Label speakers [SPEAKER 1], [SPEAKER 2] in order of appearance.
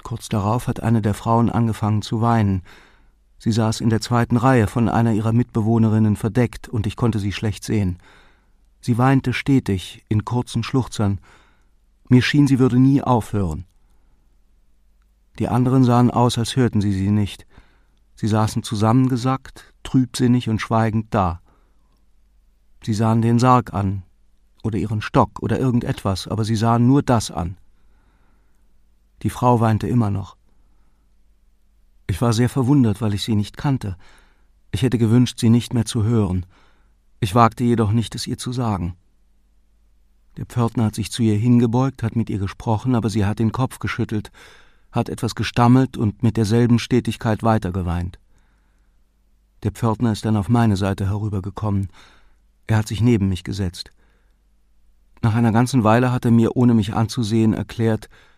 [SPEAKER 1] Kurz darauf hat eine der Frauen angefangen zu weinen. Sie saß in der 2. Reihe von einer ihrer Mitbewohnerinnen verdeckt, und ich konnte sie schlecht sehen. Sie weinte stetig, in kurzen Schluchzern. Mir schien, sie würde nie aufhören. Die anderen sahen aus, als hörten sie nicht. Sie saßen zusammengesackt, trübsinnig und schweigend da. Sie sahen den Sarg an, oder ihren Stock, oder irgendetwas, aber sie sahen nur das an. Die Frau weinte immer noch. Ich war sehr verwundert, weil ich sie nicht kannte. Ich hätte gewünscht, sie nicht mehr zu hören. Ich wagte jedoch nicht, es ihr zu sagen. Der Pförtner hat sich zu ihr hingebeugt, hat mit ihr gesprochen, aber sie hat den Kopf geschüttelt, hat etwas gestammelt und mit derselben Stetigkeit weitergeweint. Der Pförtner ist dann auf meine Seite herübergekommen. Er hat sich neben mich gesetzt. Nach einer ganzen Weile hat er mir, ohne mich anzusehen, erklärt,